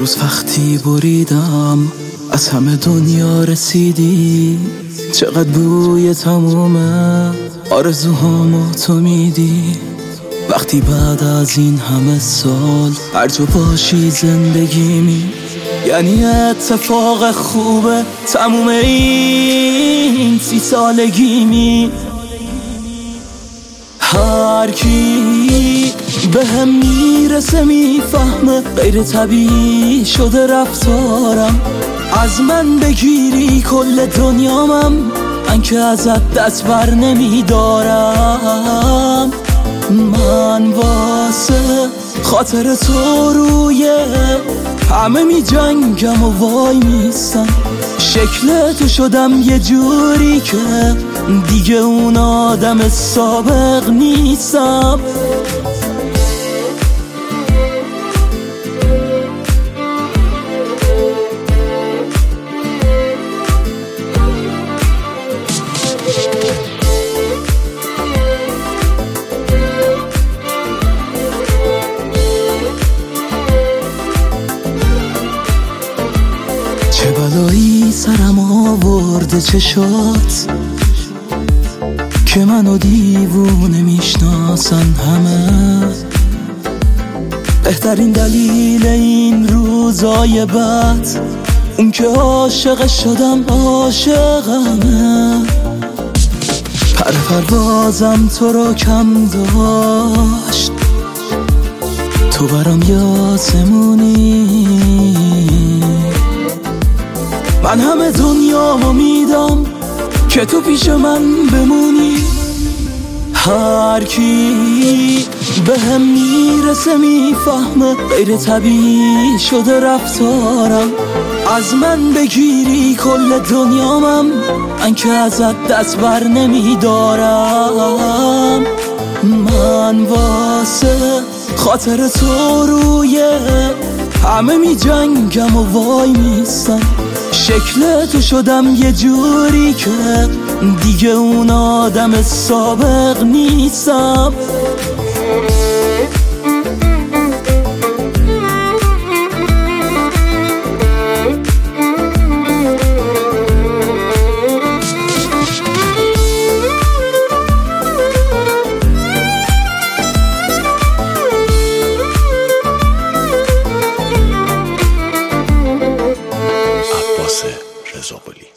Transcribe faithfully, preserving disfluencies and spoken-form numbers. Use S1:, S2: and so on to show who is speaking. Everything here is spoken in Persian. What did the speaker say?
S1: روز وقتی بریدم از همه دنیا رسیدی، چقدر بوی تموم آرزوهامو تو میدی. وقتی بعد از این همه سال هر جا باشی زندگی می، یعنی اتفاق خوبه تموم این سی سالگی می. هر کی به هم میرسه میفهمه غیر طبیعی شده رفتارم. از من بگیری کل دنیامم، من که ازت دست بر نمیدارم. من واسه خاطر تو روی همه می جنگم و وای میستم. شکل تو شدم یه جوری که دیگه اون آدم سابق نیستم. چه بلایی سرم آورده چشات که منو دیوونه میشناسن همه. بهترین دلیل این روزای بد اون که عاشق شدم عاشقمه. پر پروازم تو رو کم داشت، تو برام یاسمونی. من همه دنیامو میدم که تو پیش من بمونی. هر کی به هم میرسه میفهمه غیر طبیعی شده رفتارم. از من بگیری کل دنیامم، من که ازت دست بر نمیدارم. من واسه خاطر تو روی همه می جنگم و وای میستم. شکل تو شدم یه جوری که دیگه اون آدم سابق نیستم.
S2: رضا قلی